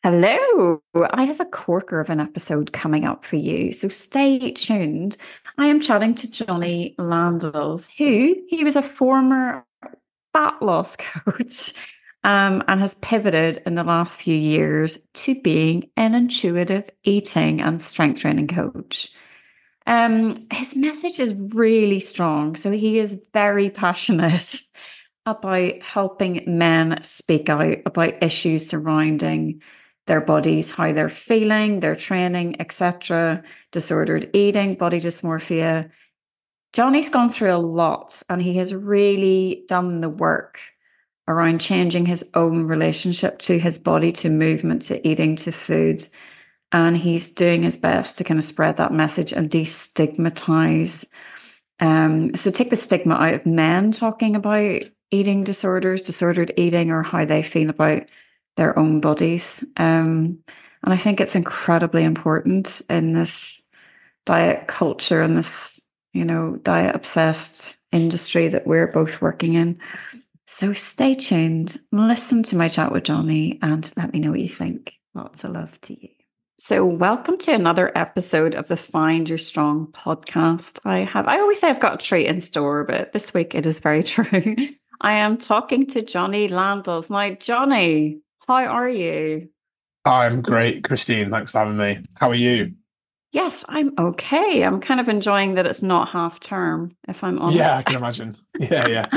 Hello. I have a corker of an episode coming up for you, so stay tuned. I am chatting to Johnny Landels, who he was a former fat loss coach and has pivoted in the last few years to being an intuitive eating and strength training coach. His message is really strong, so he is very passionate about helping men speak out about issues surrounding their bodies, how they're feeling, their training, etc., disordered eating, body dysmorphia. Johnny's gone through a lot and he has really done the work around changing his own relationship to his body, to movement, to eating, to food. And he's doing his best to kind of spread that message and destigmatize. So take the stigma out of men talking about eating disorders, disordered eating, or how they feel about their own bodies. And I think it's incredibly important in this diet culture and this, diet obsessed industry that we're both working in. So stay tuned, listen to my chat with Johnny, and let me know what you think. Lots of love to you. So, welcome to another episode of the Find Your Strong podcast. I always say I've got a treat in store, but this week it is very true. I am talking to Johnny Landels. Now, Johnny, how are you? I'm great, Christine. Thanks for having me. How are you? Yes, I'm okay. I'm kind of enjoying that it's not half term, if I'm Yeah, I honest. can imagine. Yeah.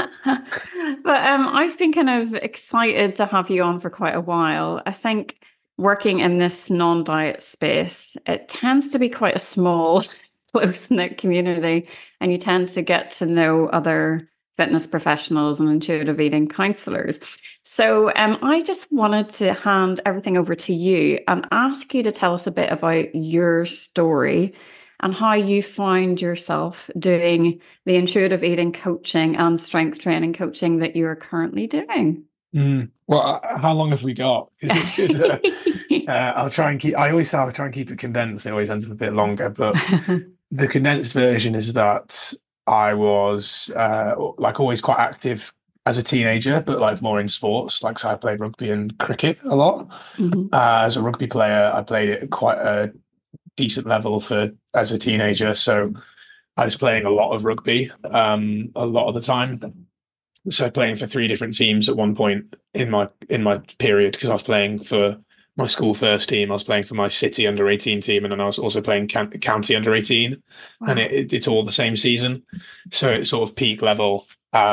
But I've been kind of excited to have you on for quite a while. I think working in this non-diet space, it tends to be quite a small, close-knit community, and you tend to get to know other fitness professionals and intuitive eating counselors. So I just wanted to hand everything over to you and ask you to tell us a bit about your story and how you found yourself doing the intuitive eating coaching and strength training coaching that you are currently doing. Well, how long have we got? Because it could. I'll try and keep. I always say I'll try and keep it condensed. It always ends up a bit longer, but the condensed version is that I was like always quite active as a teenager, but like more in sports. Like so, I played rugby and cricket a lot. Mhm. As a rugby player, I played it at quite a decent level for as a teenager. So I was playing a lot of rugby, a lot of the time. So playing for three different teams at one point in my period because I was playing for my school first team, I was playing for my city under 18 team, and then I was also playing county under 18, and Wow. it's all the same season. So it's sort of peak level.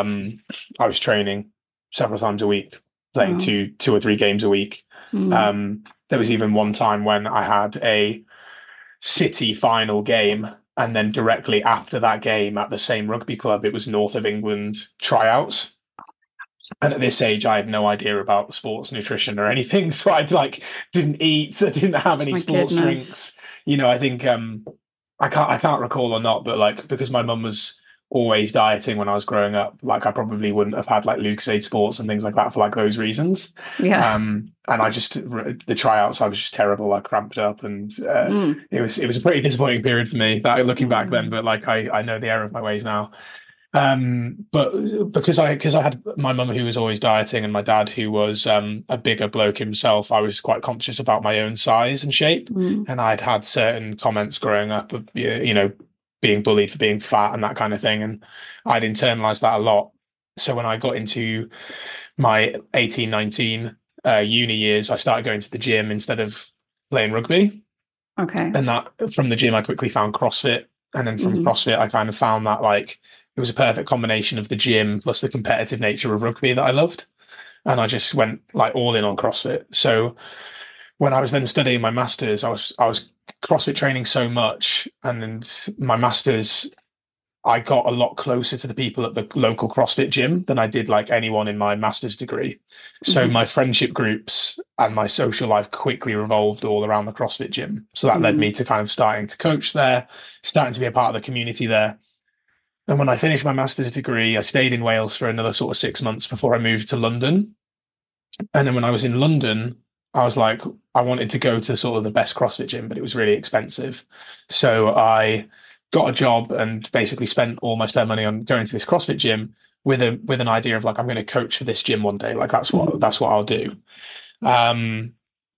I was training several times a week, playing Wow. two or three games a week. Mm. There was even one time when I had a City final game. And then directly after that game at the same rugby club, it was North of England tryouts. And at this age, I had no idea about sports nutrition or anything. So I'd like didn't eat, I didn't have any My sports goodness. drinks. I think I can't recall or not, but like because my mum was always dieting when I was growing up, like I probably wouldn't have had like Lucozade Sports and things like that for like those reasons. Yeah. And the tryouts, I was just terrible. I cramped up, and Mm. it was a pretty disappointing period for me. That looking back then, Mm. but like I know the error of my ways now. But because I had my mum who was always dieting and my dad who was a bigger bloke himself, I was quite conscious about my own size and shape, Mm. and I'd had certain comments growing up, of, being bullied for being fat and that kind of thing, and I'd internalized that a lot. So when I got into my 18, 19 uni years, I started going to the gym instead of playing rugby, Okay. and that from the gym I quickly found CrossFit, and then from Hmm. CrossFit I kind of found that like it was a perfect combination of the gym plus the competitive nature of rugby that I loved, and I just went like all in on CrossFit. So when I was then studying my masters, I was CrossFit training so much, and then my masters I got a lot closer to the people at the local CrossFit gym than I did like anyone in my master's degree. So Hmm. my friendship groups and my social life quickly revolved all around the CrossFit gym. So that led me Hmm. to kind of starting to coach there, starting to be a part of the community there. And when I finished my master's degree, I stayed in Wales for another sort of 6 months before I moved to London. And then when I was in London, I was like, I wanted to go to sort of the best CrossFit gym, but it was really expensive. So I got a job and basically spent all my spare money on going to this CrossFit gym with an idea of like I'm going to coach for this gym one day. Like that's what Hmm. that's what I'll do. Um,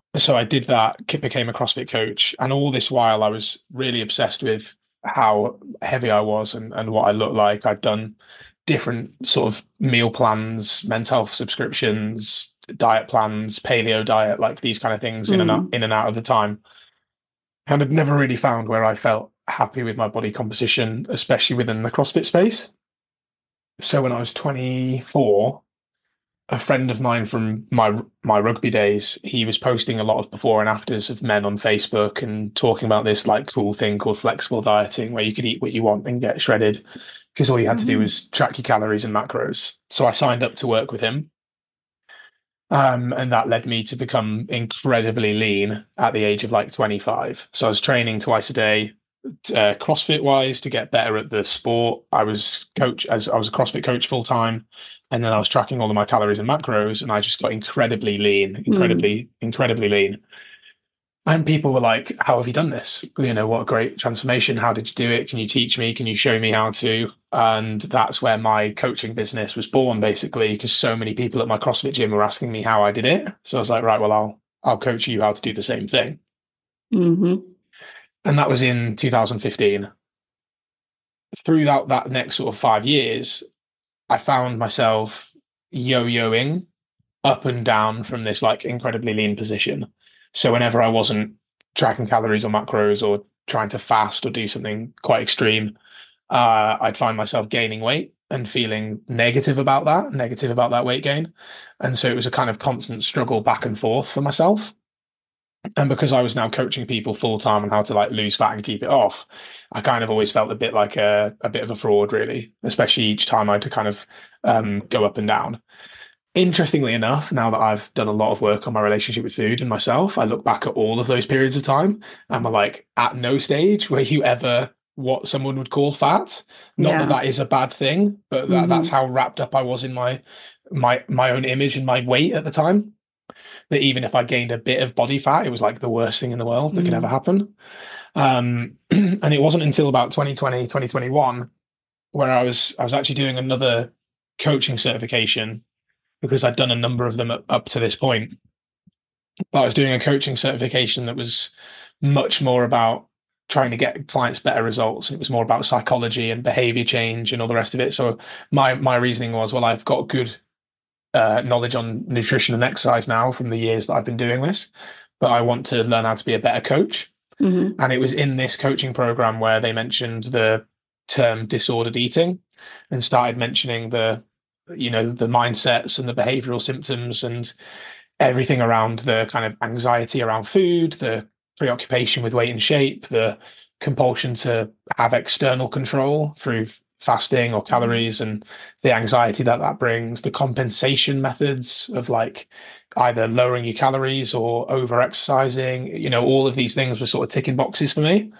So I did that, became a CrossFit coach, and all this while I was really obsessed with how heavy I was and what I looked like. I'd done different sort of meal plans, men's health subscriptions, diet plans, paleo diet, like these kind of things Mm. in and out of the time. And I'd never really found where I felt happy with my body composition, especially within the CrossFit space. So when I was 24, a friend of mine from my rugby days, he was posting a lot of before and afters of men on Facebook and talking about this like cool thing called flexible dieting, where you could eat what you want and get shredded because all you had to do Mhm. was track your calories and macros. So I signed up to work with him. And that led me to become incredibly lean at the age of like 25. So I was training twice a day, CrossFit wise, to get better at the sport. I was I was a CrossFit coach full time, and then I was tracking all of my calories and macros, and I just got incredibly lean, Mm. incredibly lean. And people were like, "How have you done this? You know, what a great transformation. How did you do it? Can you teach me? Can you show me how to?" And that's where my coaching business was born, basically, because so many people at my CrossFit gym were asking me how I did it. So I was like, "Right, well, I'll coach you how to do the same thing." Mhm. And that was in 2015. Throughout that next sort of 5 years, I found myself yo-yoing up and down from this like incredibly lean position. So whenever I wasn't tracking calories or macros or trying to fast or do something quite extreme, I'd find myself gaining weight and feeling negative about that weight gain. And so it was a kind of constant struggle back and forth for myself. And because I was now coaching people full time on how to like lose fat and keep it off, I kind of always felt a bit like a bit of a fraud, really, especially each time I had to kind of go up and down. Interestingly enough, now that I've done a lot of work on my relationship with food and myself, I look back at all of those periods of time and I'm like, at no stage were you ever what someone would call fat. Not that Yeah. that is a bad thing, but that's Mhm. how wrapped up I was in my own image and my weight at the time. That even if I gained a bit of body fat, it was like the worst thing in the world that could ever Mm. happen. And it wasn't until about 2020, 2021 where I was actually doing another coaching certification because I'd done a number of them up to this point. But I was doing a coaching certification that was much more about trying to get clients better results. It was more about psychology and behavior change and all the rest of it. So my reasoning was, well, I've got good knowledge on nutrition and exercise now from the years that I've been doing this, but I want to learn how to be a better coach. Mhm. And it was in this coaching program where they mentioned the term disordered eating and started mentioning the mindsets and the behavioral symptoms and everything around the kind of anxiety around food, the preoccupation with weight and shape, the compulsion to have external control through fasting or Mhm. calories, and the anxiety that that brings, the compensation methods of like either lowering your calories or over exercising, all of these things were sort of ticking boxes for me.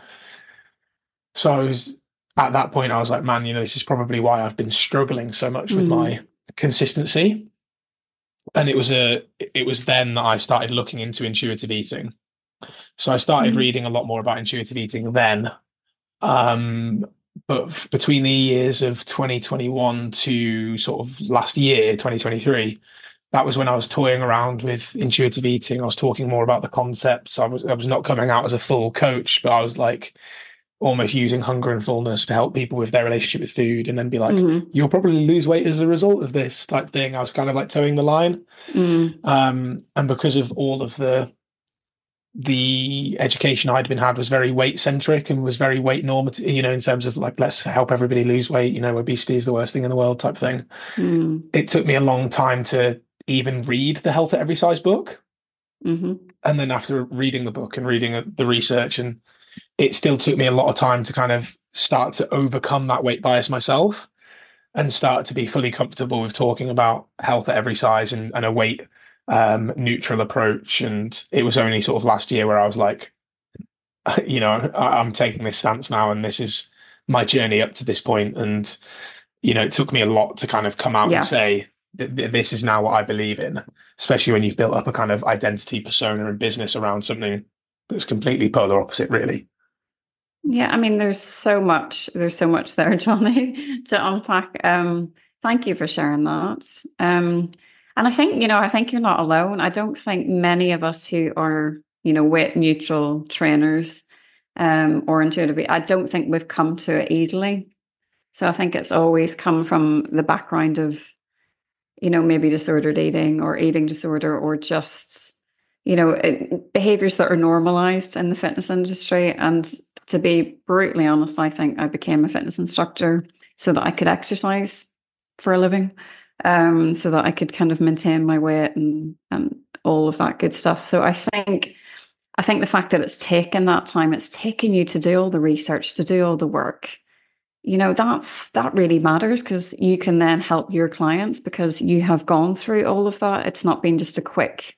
So I was at that point, I was like, man, this is probably why I've been struggling so much with my Mhm. consistency. And it was then that I started looking into intuitive eating. So I started Mhm. reading a lot more about intuitive eating then. Um, but between the years of 2021 to sort of last year, 2023, that was when I was toying around with intuitive eating. I was talking more about the concepts. I was not coming out as a full coach, but I was like almost using hunger and fullness to help people with their relationship with food and then be like, Mhm. you'll probably lose weight as a result of this type thing. I was kind of like towing the line. Mm. And because of all of the education I'd been had was very weight centric and was very weight normative, in terms of like, let's help everybody lose weight, obesity is the worst thing in the world type thing. Mm. It took me a long time to even read the Health at Every Size book. Mhm. And then after reading the book and reading the research, and it still took me a lot of time to kind of start to overcome that weight bias myself and start to be fully comfortable with talking about health at every size and a weight neutral approach. And it was only sort of last year where I was like, I'm taking this stance now, and this is my journey up to this point. And it took me a lot to kind of come out and Yeah. say this is now what I believe in, especially when you've built up a kind of identity persona and business around something that's completely polar opposite, really. Yeah, I mean, there's so much there, Johnny, to unpack. Thank you for sharing that. And I think you're not alone. I don't think many of us who are, weight neutral trainers or intuitive, I don't think we've come to it easily. So I think it's always come from the background of, maybe disordered eating or eating disorder, or just, behaviors that are normalized in the fitness industry. And to be brutally honest, I think I became a fitness instructor so that I could exercise for a living, so that I could kind of maintain my weight and all of that good stuff. So I think the fact that it's taken that time, it's taken you to do all the research, to do all the work, that really matters, because you can then help your clients because you have gone through all of that. It's not been just a quick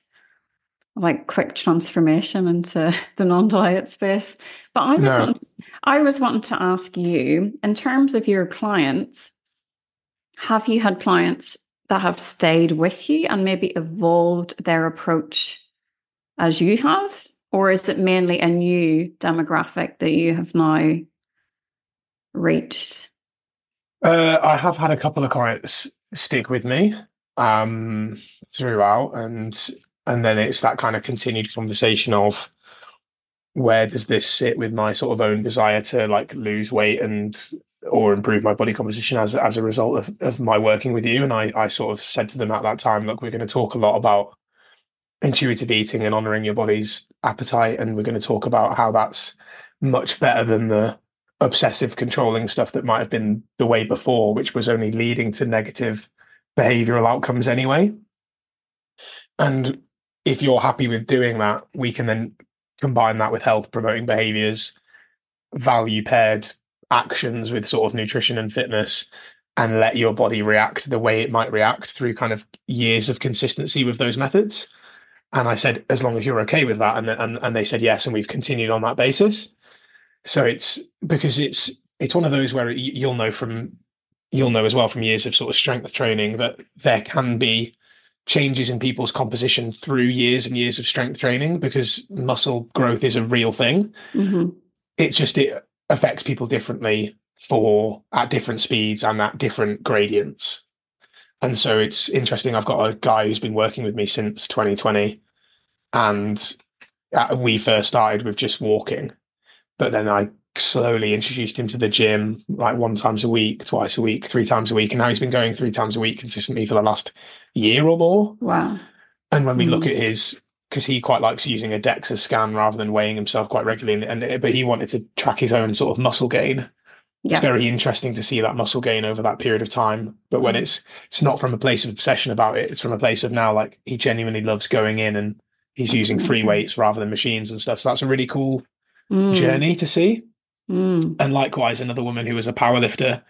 transformation into the non-diet space. But No. I was wanting to ask you, in terms of your clients, have you had clients that have stayed with you and maybe evolved their approach as you have? Or is it mainly a new demographic that you have now reached? I have had a couple of clients stick with me throughout, and then it's that kind of continued conversation of where does this sit with my sort of own desire to like lose weight and or improve my body composition as a result of my working with you. And I sort of said to them at that time, look, we're going to talk a lot about intuitive eating and honoring your body's appetite, and we're going to talk about how that's much better than the obsessive controlling stuff that might have been the way before, which was only leading to negative behavioral outcomes anyway. And if you're happy with doing that, we can then combine that with health promoting behaviors, value paired actions with sort of nutrition and fitness, and let your body react the way it might react through kind of years of consistency with those methods. And I said, as long as you're okay with that, and they said yes, and we've continued on that basis. So it's because it's one of those where you'll know as well from years of sort of strength training that there can be changes in people's composition through years and years of strength training, because muscle growth is a real thing. Mm-hmm. It affects people differently at different speeds and at different gradients. And so it's interesting. I've got a guy who's been working with me since 2020, and we first started with just walking, but then I slowly introduced him to the gym, like 1 time a week, twice a week, 3 times a week. And now he's been going 3 times a week consistently for the last year or more. Wow. And when we look at because he quite likes using a DEXA scan rather than weighing himself quite regularly. But he wanted to track his own sort of muscle gain. Yeah. It's very interesting to see that muscle gain over that period of time. But when it's not from a place of obsession about it, it's from a place of now, like, he genuinely loves going in and he's using free weights rather than machines and stuff. So that's a really cool journey to see. And likewise, another woman who was a powerlifter,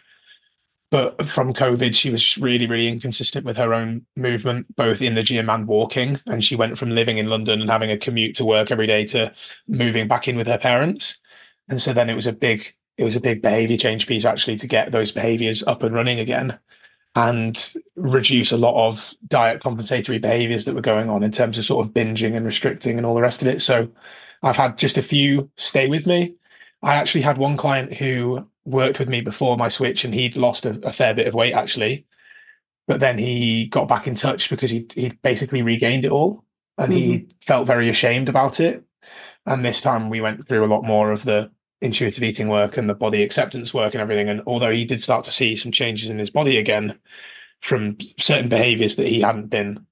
but from COVID, she was really, really inconsistent with her own movement, both in the gym and walking. And she went from living in London and having a commute to work every day to moving back in with her parents. And so then it was a big behavior change piece, actually, to get those behaviors up and running again and reduce a lot of diet compensatory behaviors that were going on in terms of sort of binging and restricting and all the rest of it. So I've had just a few stay with me. I actually had one client who worked with me before my switch, and he'd lost a fair bit of weight, actually. But then he got back in touch because he'd basically regained it all, and he felt very ashamed about it. And this time we went through a lot more of the intuitive eating work and the body acceptance work and everything. And although he did start to see some changes in his body again from certain behaviors that he hadn't been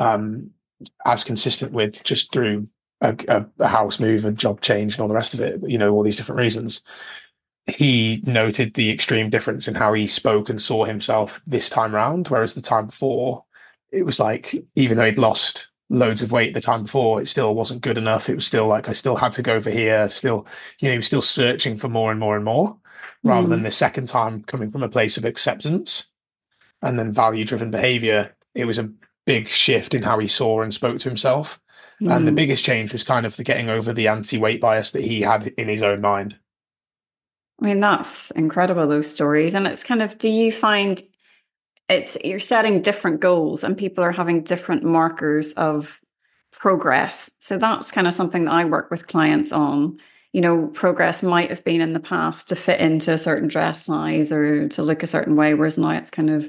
as consistent with just through a house move, a job change, and all the rest of it, all these different reasons, he noted the extreme difference in how he spoke and saw himself this time round. Whereas the time before, it was like, even though he'd lost loads of weight the time before, it still wasn't good enough. It was still like, I still had to go for here. Still, he was still searching for more and more and more, rather than the second time coming from a place of acceptance and then value-driven behavior. It was a big shift in how he saw and spoke to himself. And the biggest change was kind of the getting over the anti-weight bias that he had in his own mind. I mean, that's incredible, those stories. And it's kind of, do you find you're setting different goals and people are having different markers of progress? So that's kind of something that I work with clients on. Progress might have been in the past to fit into a certain dress size or to look a certain way, whereas now it's kind of,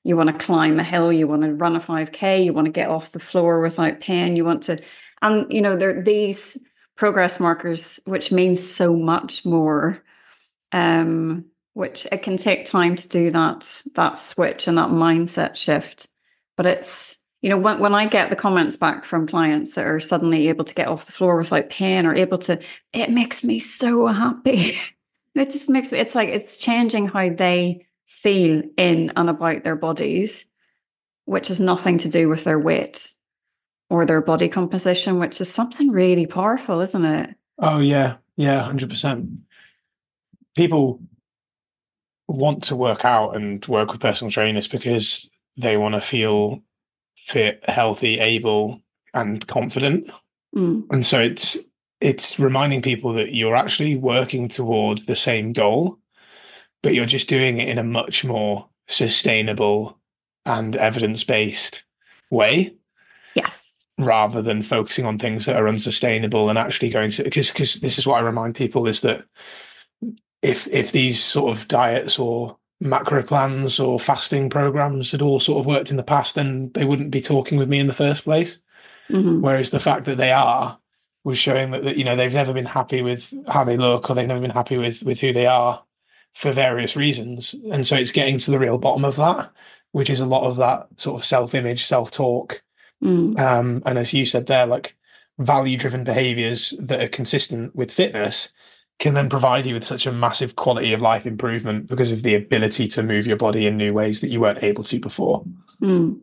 you want to climb a hill, you want to run a 5K, you want to get off the floor without pain, you want to, and there are these progress markers which mean so much more, which it can take time to do that switch and that mindset shift. But it's, when I get the comments back from clients that are suddenly able to get off the floor without pain or able to, it makes me so happy. It just makes me, it's like it's changing how they feel in and about their bodies, which has nothing to do with their weight or their body composition, which is something really powerful, isn't it? Oh, yeah. Yeah, 100%. People want to work out and work with personal trainers because they want to feel fit, healthy, able, and confident. And so it's reminding people that you're actually working toward the same goal, but you're just doing it in a much more sustainable and evidence-based way. Yes. Rather than focusing on things that are unsustainable and actually going to, because this is what I remind people, is that if these sort of diets or macro plans or fasting programs had all sort of worked in the past, then they wouldn't be talking with me in the first place. Whereas the fact that they are was showing that they've never been happy with how they look, or they've never been happy with who they are for various reasons. And so it's getting to the real bottom of that, which is a lot of that sort of self-image, self-talk. And as you said there, like value-driven behaviors that are consistent with fitness can then provide you with such a massive quality of life improvement because of the ability to move your body in new ways that you weren't able to before. No,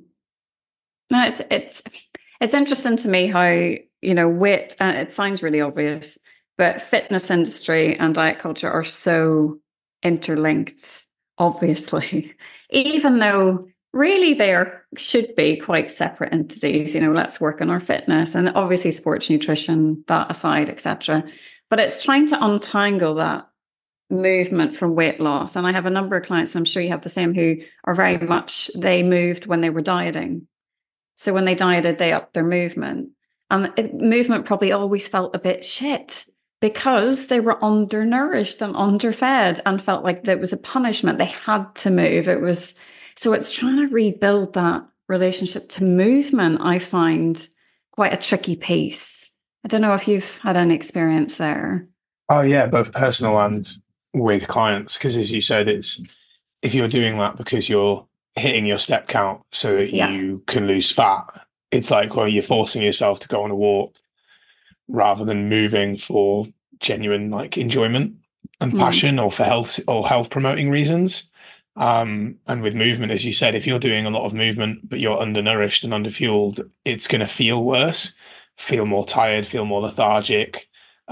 it's interesting to me how, weight, it sounds really obvious, but fitness industry and diet culture are so interlinked, obviously, even though really they should be quite separate entities. Let's work on our fitness and obviously sports nutrition, that aside, etc. But it's trying to untangle that movement from weight loss. And I have a number of clients, and I'm sure you have the same, who are very much, they moved when they were dieting. So when they dieted, they upped their movement. And movement probably always felt a bit shit because they were undernourished and underfed and felt like there was a punishment. They had to move. So it's trying to rebuild that relationship to movement, I find quite a tricky piece. I don't know if you've had any experience there. Oh yeah, both personal and with clients. Because as you said, it's if you're doing that because you're hitting your step count so that you can lose fat, it's like, well, you're forcing yourself to go on a walk rather than moving for genuine like enjoyment and passion or for health promoting reasons. And with movement, as you said, if you're doing a lot of movement but you're undernourished and underfueled, it's going to feel worse, feel more tired, feel more lethargic,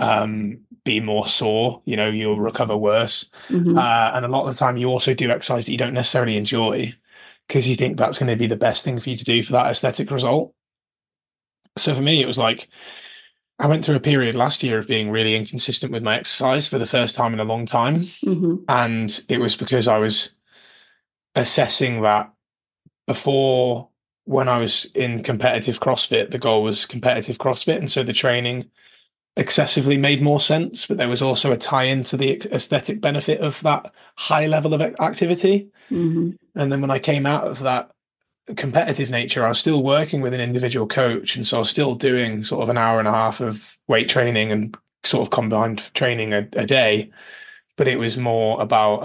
be more sore, you'll recover worse. And a lot of the time you also do exercise that you don't necessarily enjoy because you think that's going to be the best thing for you to do for that aesthetic result. So for me, it was like, I went through a period last year of being really inconsistent with my exercise for the first time in a long time. And it was because I was assessing that before, when I was in competitive CrossFit, the goal was competitive CrossFit. And so the training excessively made more sense, but there was also a tie into the aesthetic benefit of that high level of activity. And then when I came out of that competitive nature, I was still working with an individual coach. And so I was still doing sort of an hour and a half of weight training and sort of combined training a day. But it was more about,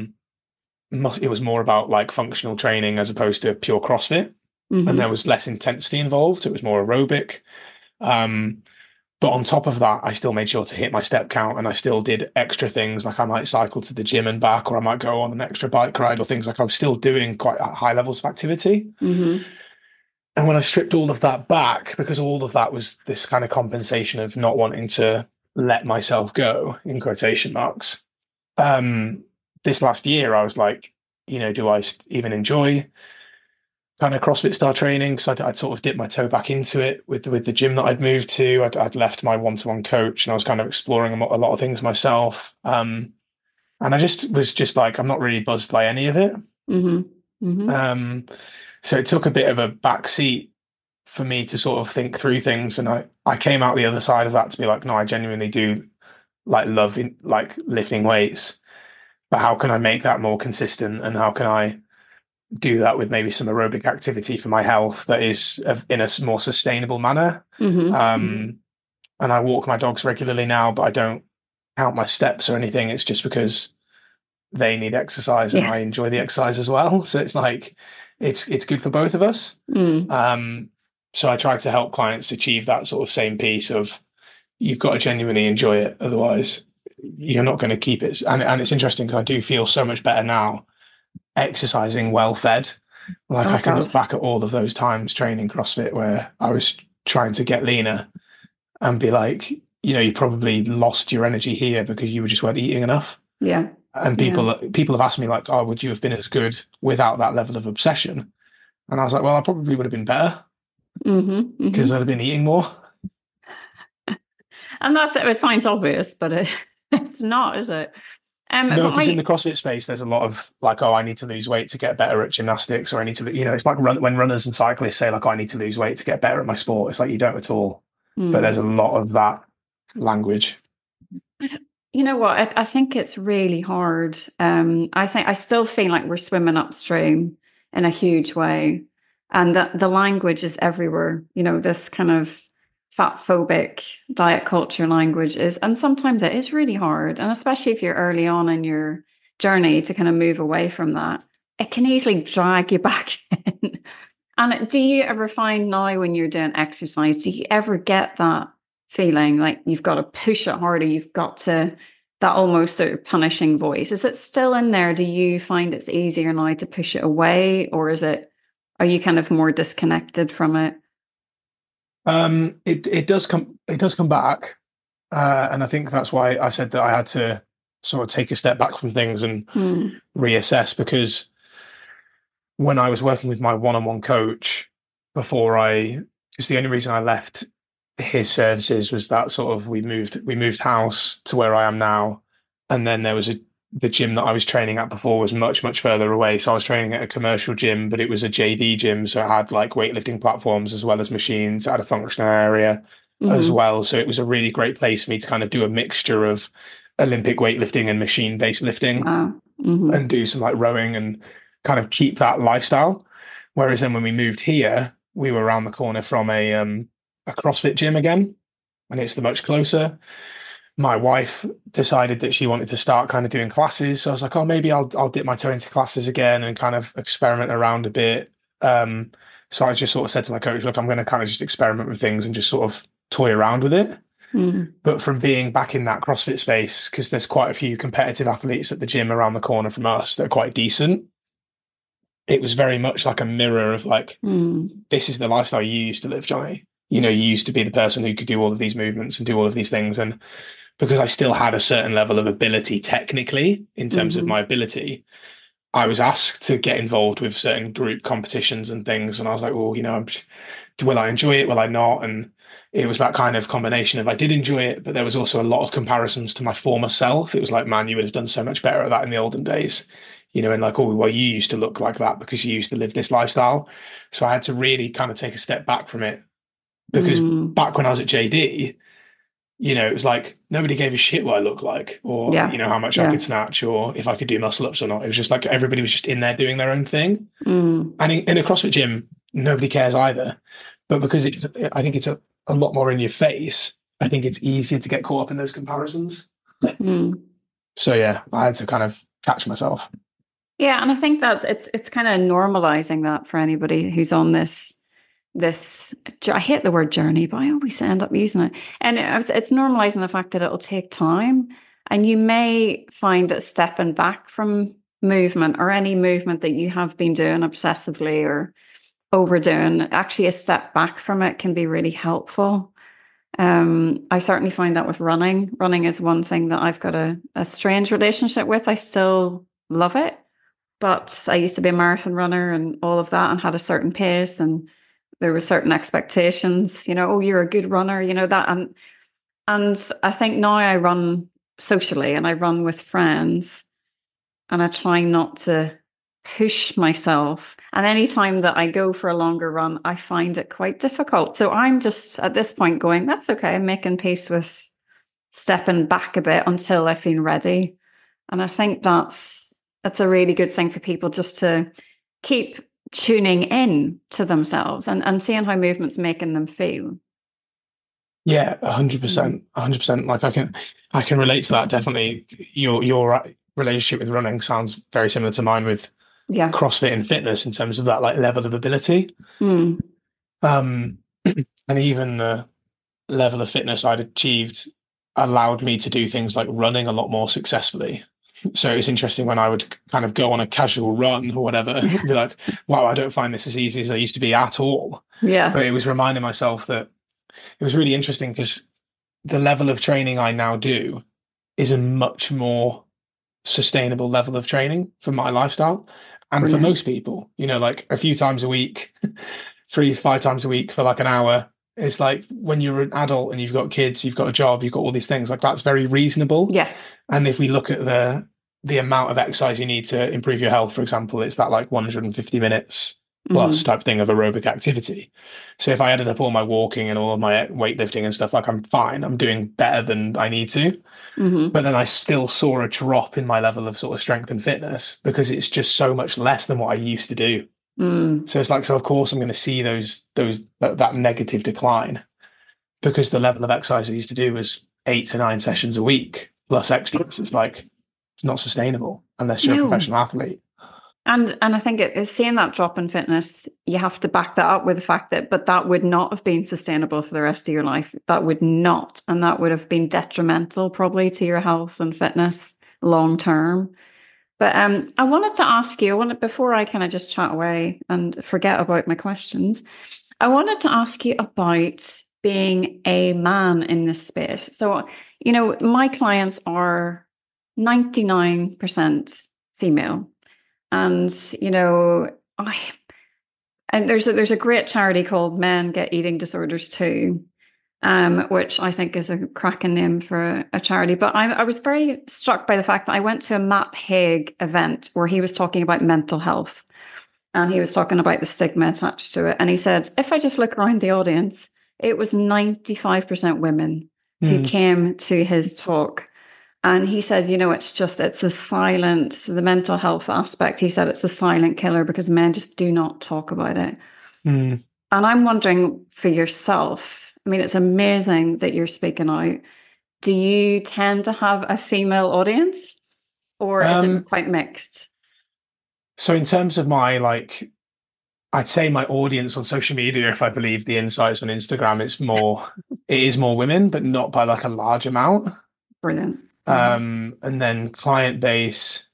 like functional training as opposed to pure CrossFit. And there was less intensity involved. It was more aerobic. But on top of that, I still made sure to hit my step count, and I still did extra things like I might cycle to the gym and back, or I might go on an extra bike ride, or things like I was still doing quite high levels of activity. And when I stripped all of that back, because all of that was this kind of compensation of not wanting to let myself go, in quotation marks, this last year, I was like, do I even enjoy kind of CrossFit style training? Because I'd sort of dipped my toe back into it with the gym that I'd moved to. I'd left my one-to-one coach and I was kind of exploring a lot of things myself. And I was like, I'm not really buzzed by any of it. So it took a bit of a back seat for me to sort of think through things. And I came out the other side of that to be like, no, I genuinely do like love like lifting weights, but how can I make that more consistent? And how can I do that with maybe some aerobic activity for my health that is in a more sustainable manner. And I walk my dogs regularly now, but I don't count my steps or anything. It's just because they need exercise and I enjoy the exercise as well. So it's like, it's good for both of us. So I try to help clients achieve that sort of same piece of, you've got to genuinely enjoy it. Otherwise you're not going to keep it. And it's interesting because I do feel so much better now exercising well fed. Like I can look back at all of those times training CrossFit where I was trying to get leaner and be like, you probably lost your energy here because you just weren't eating enough. Yeah. And people have asked me like, oh, would you have been as good without that level of obsession? And I was like, well, I probably would have been better because I'd have been eating more. And it sounds obvious, but it's not, is it? No, because in the CrossFit space, there's a lot of like, oh, I need to lose weight to get better at gymnastics, or I need to, it's like when runners and cyclists say like, I need to lose weight to get better at my sport. It's like, you don't at all. But there's a lot of that language. You know what? I think it's really hard. I still feel like we're swimming upstream in a huge way, and that the language is everywhere. This kind of fat phobic diet culture language is, and sometimes it is really hard. And especially if you're early on in your journey to kind of move away from that, it can easily drag you back in. And do you ever find now when you're doing exercise, do you ever get that feeling like you've got to push it harder? You've got to, that almost sort of punishing voice. Is it still in there? Do you find it's easier now to push it away, or are you kind of more disconnected from it? It does come back. And I think that's why I said that I had to sort of take a step back from things and reassess, because when I was working with my one-on-one coach because the only reason I left his services was that sort of we moved house to where I am now. And then there was the gym that I was training at before was much, much further away. So I was training at a commercial gym, but it was a JD gym. So it had like weightlifting platforms as well as machines. It had a functional area as well. So it was a really great place for me to kind of do a mixture of Olympic weightlifting and machine-based lifting and do some like rowing and kind of keep that lifestyle. Whereas then when we moved here, we were around the corner from a CrossFit gym again, and it's much closer. My wife decided that she wanted to start kind of doing classes. So I was like, oh, maybe I'll dip my toe into classes again and kind of experiment around a bit. So I just sort of said to my coach, look, I'm going to kind of just experiment with things and just sort of toy around with it. But from being back in that CrossFit space, because there's quite a few competitive athletes at the gym around the corner from us that are quite decent, it was very much like a mirror of like, this is the lifestyle you used to live, Johnny. You used to be the person who could do all of these movements and do all of these things. And because I still had a certain level of ability technically in terms of my ability, I was asked to get involved with certain group competitions and things. And I was like, well, will I enjoy it? Will I not? And it was that kind of combination of I did enjoy it, but there was also a lot of comparisons to my former self. It was like, man, you would have done so much better at that in the olden days. And like, oh, well, you used to look like that because you used to live this lifestyle. So I had to really kind of take a step back from it, because back when I was at JD, it was like nobody gave a shit what I looked like, or how much I could snatch, or if I could do muscle ups or not. It was just like everybody was just in there doing their own thing. And in a CrossFit gym, nobody cares either. But because I think it's a lot more in your face, I think it's easier to get caught up in those comparisons. So yeah, I had to kind of catch myself. Yeah, and I think it's kind of normalizing that for anybody who's on this, I hate the word journey, but I always end up using it. And it's normalizing the fact that it'll take time. And you may find that stepping back from movement, or any movement that you have been doing obsessively or overdoing, actually a step back from it can be really helpful. I certainly find that with running. Running is one thing that I've got a strange relationship with. I still love it, but I used to be a marathon runner and all of that, and had a certain pace, and there were certain expectations, oh, you're a good runner, that. And I think now I run socially and I run with friends, and I try not to push myself. And anytime that I go for a longer run, I find it quite difficult. So I'm just at this point going, that's okay. I'm making peace with stepping back a bit until I feel ready. And I think that's a really good thing for people, just to keep tuning in to themselves and seeing how movement's making them feel. Yeah, 100%, 100%. Like I can relate to that. Definitely. Your relationship with running sounds very similar to mine with Yeah. CrossFit and fitness in terms of that like level of ability. Mm. And even the level of fitness I'd achieved allowed me to do things like running a lot more successfully. So it's interesting when I would kind of go on a casual run or whatever, and be like, wow, I don't find this as easy as I used to be at all. Yeah. But it was reminding myself that it was really interesting because the level of training I now do is a much more sustainable level of training for my lifestyle. And for Brilliant. most people, like a few times a week, 3 to 5 times a week for like an hour. It's like when you're an adult and you've got kids, you've got a job, you've got all these things, like that's very reasonable. Yes. And if we look at the amount of exercise you need to improve your health, for example, it's that like 150 minutes plus type thing of aerobic activity. So if I added up all my walking and all of my weightlifting and stuff, like I'm fine. I'm doing better than I need to. But then I still saw a drop in my level of sort of strength and fitness because it's just so much less than what I used to do. So it's like, so of course I'm going to see that negative decline because the level of exercise I used to do was 8 to 9 sessions a week plus extras. It's like, it's not sustainable unless you're a professional athlete. And I think it is seeing that drop in fitness, you have to back that up with the fact but that would not have been sustainable for the rest of your life. That would not. And that would have been detrimental probably to your health and fitness long term. But I wanted to ask you, before I kind of just chat away and forget about my questions, I wanted to ask you about being a man in this space. So, my clients are 99% female. And, there's a great charity called Men Get Eating Disorders Too, which I think is a cracking name for a charity. But I was very struck by the fact that I went to a Matt Haig event where he was talking about mental health and he was talking about the stigma attached to it. And he said, if I just look around the audience, it was 95% women who came to his talk. And he said, it's the mental health aspect. He said it's the silent killer because men just do not talk about it. And I'm wondering for yourself, I mean, it's amazing that you're speaking out. Do you tend to have a female audience or is it quite mixed? So in terms of I'd say my audience on social media, if I believe the insights on Instagram, it is more women, but not by like a large amount. Brilliant. And then client base,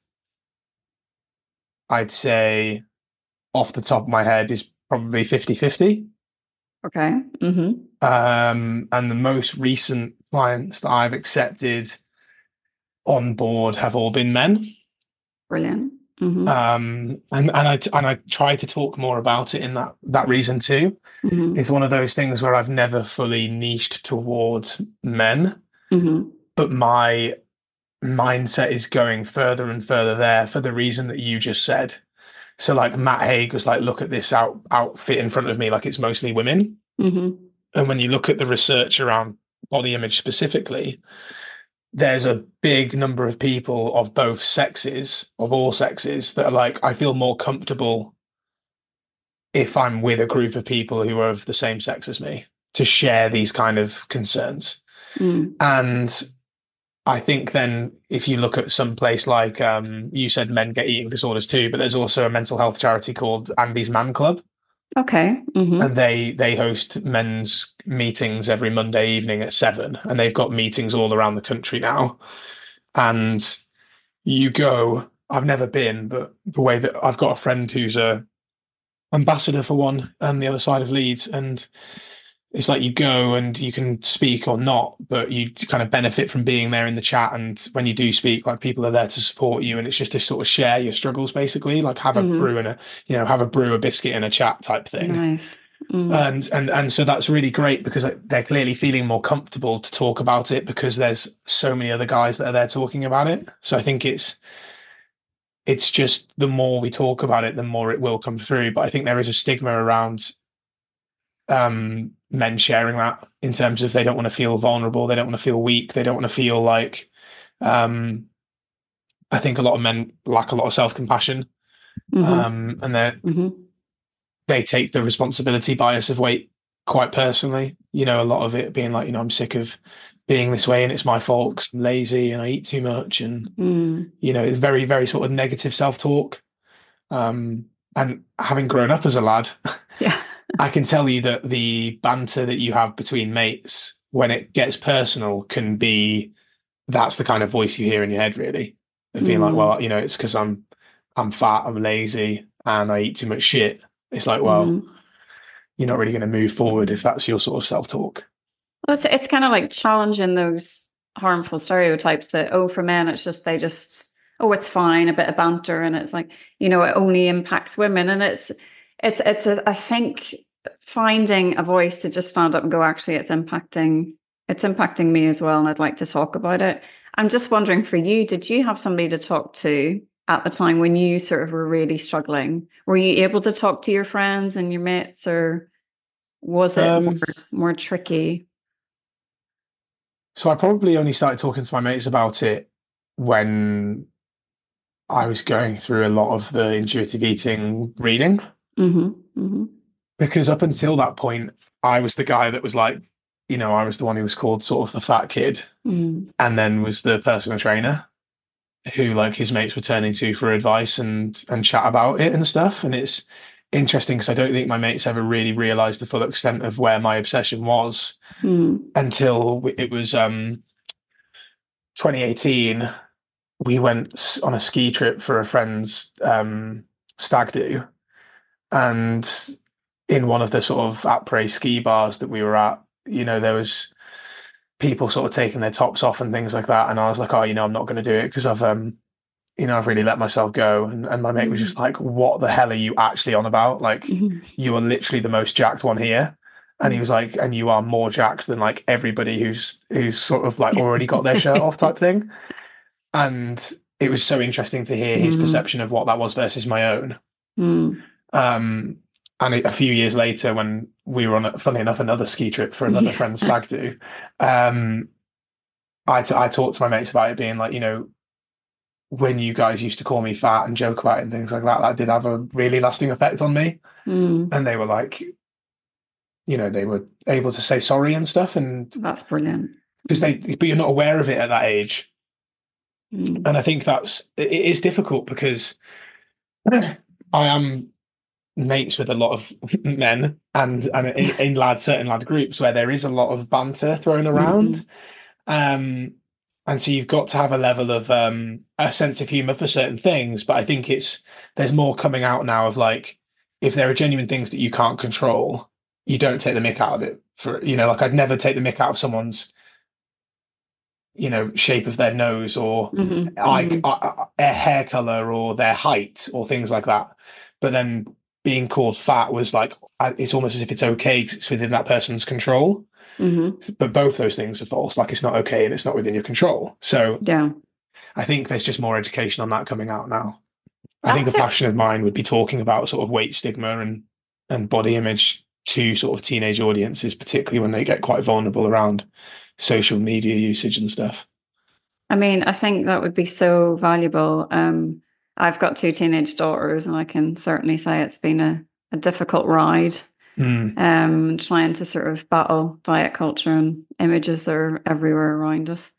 I'd say off the top of my head is probably 50-50. Okay. And the most recent clients that I've accepted on board have all been men. Brilliant. And I try to talk more about it in that reason too. It's one of those things where I've never fully niched towards men, but my mindset is going further and further there for the reason that you just said. So like Matt Haig was like, look at this outfit in front of me, like it's mostly women. And when you look at the research around body image specifically, there's a big number of people of both sexes, of all sexes, that are like, I feel more comfortable if I'm with a group of people who are of the same sex as me to share these kind of concerns. And I think then if you look at some place like, you said Men Get Eating Disorders Too, but there's also a mental health charity called Andy's Man Club. Okay. And they host men's meetings every Monday evening at 7. And they've got meetings all around the country now. And you go, I've never been, but the way that I've got a friend who's a ambassador for one on the other side of Leeds, and it's like you go and you can speak or not, but you kind of benefit from being there in the chat. And when you do speak, like people are there to support you. And it's just to sort of share your struggles, basically, like have a brew and a biscuit in a chat type thing. Nice. And so that's really great because they're clearly feeling more comfortable to talk about it because there's so many other guys that are there talking about it. So I think it's just the more we talk about it, the more it will come through. But I think there is a stigma around men sharing that in terms of they don't want to feel vulnerable, they don't want to feel weak, they don't want to feel like I think a lot of men lack a lot of self-compassion. And they take the responsibility bias of weight quite personally. You know, a lot of it being like, you know, I'm sick of being this way and it's my fault 'cause I'm lazy and I eat too much. And, you know, it's very, very sort of negative self-talk. And having grown up as a lad, Yeah. I can tell you that the banter that you have between mates when it gets personal can be, that's the kind of voice you hear in your head, really, of being like, well, you know, it's because I'm fat, I'm lazy, and I eat too much shit. It's like, well, you're not really going to move forward if that's your sort of self-talk. Well, it's kind of like challenging those harmful stereotypes that, oh, for men, it's just, oh, it's fine, a bit of banter. And it's like, you know, it only impacts women. And I think finding a voice to just stand up and go, actually, it's impacting me as well. And I'd like to talk about it. I'm just wondering for you, did you have somebody to talk to at the time when you sort of were really struggling? Were you able to talk to your friends and your mates, or was it more tricky? So I probably only started talking to my mates about it when I was going through a lot of the intuitive eating reading. Because up until that point, I was the guy that was like, you know, I was the one who was called sort of the fat kid, and then was the personal trainer who like his mates were turning to for advice and chat about it and stuff. And it's interesting because I don't think my mates ever really realized the full extent of where my obsession was until it was 2018. We went on a ski trip for a friend's stag do, and in one of the sort of après ski bars that we were at, you know, there was people sort of taking their tops off and things like that. And I was like, oh, you know, I'm not going to do it because you know, I've really let myself go. And my mate was just like, what the hell are you actually on about? Like, you are literally the most jacked one here. And he was like, and you are more jacked than like everybody who's sort of like already got their shirt off type thing. And it was so interesting to hear his perception of what that was versus my own. And a few years later, when we were on, funny enough, another ski trip for another friend's stag do, I talked to my mates about it being like, you know, when you guys used to call me fat and joke about it and things like that, that did have a really lasting effect on me. And they were like, you know, they were able to say sorry and stuff. And that's brilliant. But you're not aware of it at that age. And I think it is difficult because I am mates with a lot of men and in certain lad groups where there is a lot of banter thrown around. And so you've got to have a level of a sense of humor for certain things. But I think there's more coming out now of like, if there are genuine things that you can't control, you don't take the mick out of it. For, you know, like I'd never take the mick out of someone's, you know, shape of their nose or hair color or their height or things like that. But then being called fat was like, it's almost as if it's okay because it's within that person's control. But both those things are false. Like it's not okay and it's not within your control. So yeah, I think there's just more education on that coming out now. I think a passion of mine would be talking about sort of weight stigma and body image to sort of teenage audiences, particularly when they get quite vulnerable around social media usage and stuff. I mean, I think that would be so valuable. I've got 2 teenage daughters, and I can certainly say it's been a difficult ride. Trying to sort of battle diet culture and images that are everywhere around us.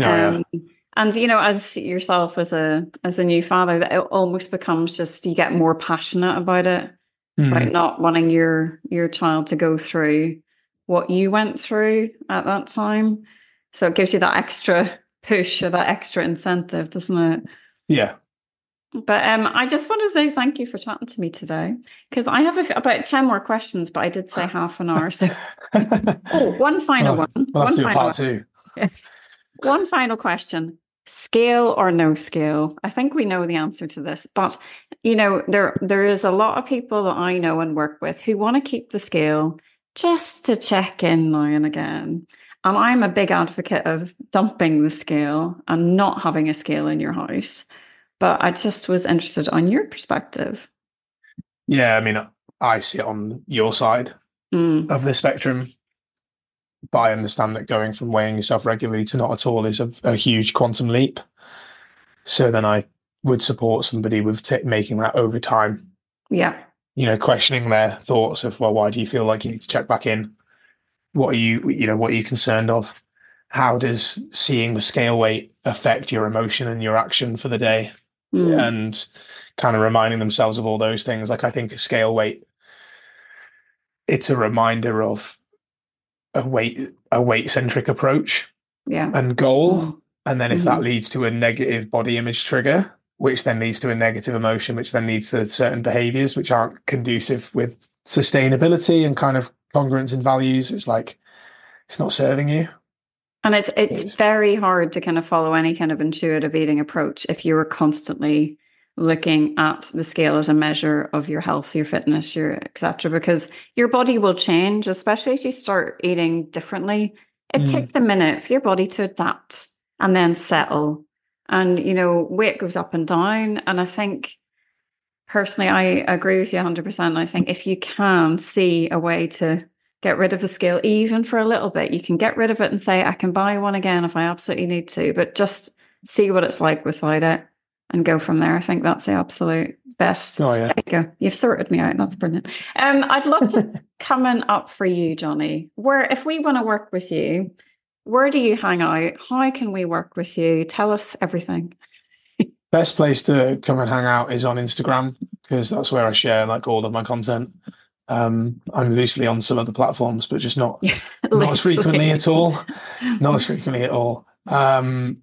And you know, as yourself as a new father, that it almost becomes just you get more passionate about it, right? Not wanting your child to go through what you went through at that time. So it gives you that extra push or that extra incentive, doesn't it? Yeah. But I just want to say thank you for chatting to me today, because I have about 10 more questions, but I did say half an hour. So, one final one. We'll have to do a part 2. One final question: scale or no scale? I think we know the answer to this, but you know, there is a lot of people that I know and work with who want to keep the scale just to check in now and again. And I'm a big advocate of dumping the scale and not having a scale in your house. But I just was interested on your perspective. Yeah, I mean, I see it on your side of the spectrum. But I understand that going from weighing yourself regularly to not at all is a huge quantum leap. So then I would support somebody with making that over time. Yeah. Questioning their thoughts of, well, why do you feel like you need to check back in? What are what are you concerned of? How does seeing the scale weight affect your emotion and your action for the day? And kind of reminding themselves of all those things. Like, I think a scale weight, it's a reminder of a weight centric approach and goal. And then if that leads to a negative body image trigger, which then leads to a negative emotion, which then leads to certain behaviors which aren't conducive with sustainability and kind of congruence in values, it's like, it's not serving you. And it's very hard to kind of follow any kind of intuitive eating approach if you were constantly looking at the scale as a measure of your health, your fitness, your etc. Because your body will change, especially as you start eating differently. It takes a minute for your body to adapt and then settle. And, weight goes up and down. And I think, personally, I agree with you 100%. I think if you can see a way to get rid of the scale, even for a little bit, you can get rid of it and say, I can buy one again if I absolutely need to, but just see what it's like without it and go from there. I think that's the absolute best. Oh, yeah. There you go. You've sorted me out. That's brilliant. I'd love to coming up for you, Johnny, if we want to work with you, where do you hang out? How can we work with you? Tell us everything. Best place to come and hang out is on Instagram, because that's where I share like all of my content. I'm loosely on some other platforms, but just not as frequently at all. Not as frequently at all. And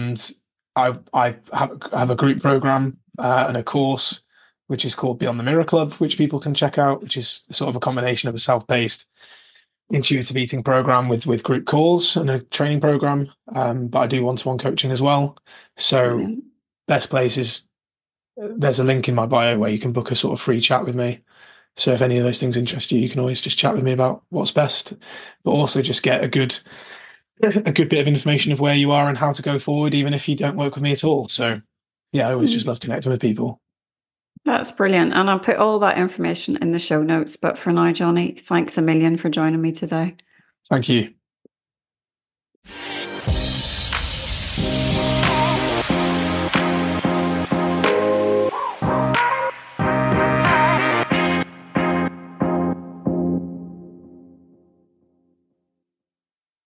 I have a group program and a course which is called Beyond the Mirror Club, which people can check out, which is sort of a combination of a self-paced intuitive eating program with group calls and a training program. But I do one-to-one coaching as well. So best place is, there's a link in my bio where you can book a sort of free chat with me. So if any of those things interest you, you can always just chat with me about what's best, but also just get a good bit of information of where you are and how to go forward, even if you don't work with me at all. So yeah, I always just love connecting with people. That's brilliant. And I'll put all that information in the show notes. But for now, Johnny, thanks a million for joining me today. Thank you.